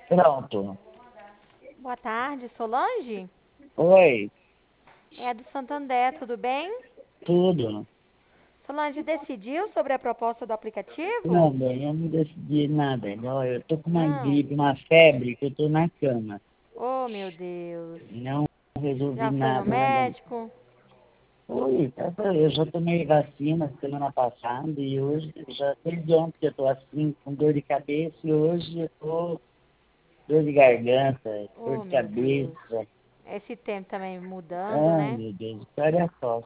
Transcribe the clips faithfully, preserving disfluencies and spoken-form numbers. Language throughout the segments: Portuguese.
Pronto. Boa tarde, Solange? Oi, É do Santander, tudo bem? tudo. Solange, decidiu sobre a proposta do Não, aplicativo? bem, eu não decidi nada. Não, eu tô com uma Hum. gripe, uma febre, que eu tô na cama. Oh, meu Deus. Não resolvi Já foi no nada, nada. médico? Oi, tá, tá, eu já tomei vacina semana passada e hoje, já desde ontem que eu tô assim, com dor de cabeça e hoje eu tô dor de garganta, dor Oh, de meu Deus. cabeça. Esse tempo também mudando, Ai, né? meu Deus, olha a tosse.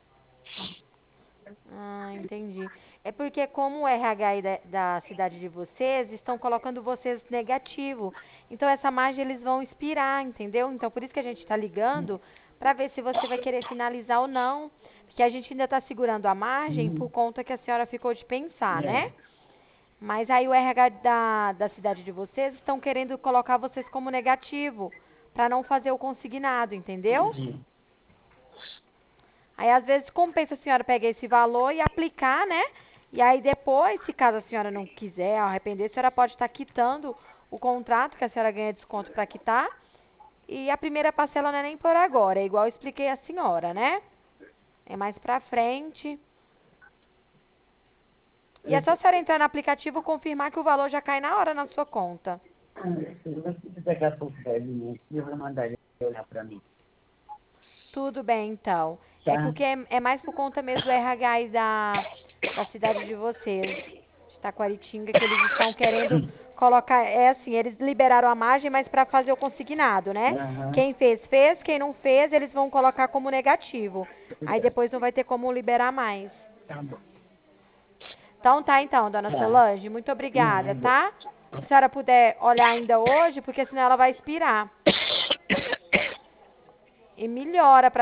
Ah, entendi. É porque como o R H aí da, da cidade de vocês estão colocando vocês negativo. Então essa margem eles vão expirar, entendeu? Então por isso que a gente está ligando para ver se você vai querer finalizar ou não. Porque a gente ainda está segurando a margem por Hum, conta que a senhora ficou de pensar, é, né? Mas aí o R H da, da cidade de vocês estão querendo colocar vocês como negativo para não fazer o consignado, entendeu? entendi. Aí, às vezes, compensa a senhora pegar esse valor e aplicar, né? E aí, depois, se caso a senhora não quiser arrepender, a senhora pode estar quitando o contrato, que a senhora ganha desconto para quitar. E a primeira parcela não é nem por agora, é igual eu expliquei à senhora, né? É mais pra frente. E é só a senhora entrar no aplicativo e confirmar que o valor já cai na hora na sua conta. Se daqui a pouco vai vir, eu vou mandar ele olhar pra mim. Tudo bem, então. É Tá? porque é, é mais por conta mesmo do R H aí da, da cidade de vocês, de Taquaritinga, que eles estão querendo colocar. É assim, eles liberaram a margem, mas para fazer o consignado, né? Aham. Quem fez, fez. Quem não fez, eles vão colocar como negativo. Aí depois não vai ter como liberar mais. Tá bom. Então tá, então, dona Tá. Solange. Muito obrigada, Nada. tá? Se a senhora puder olhar ainda hoje, porque senão ela vai expirar. E melhora para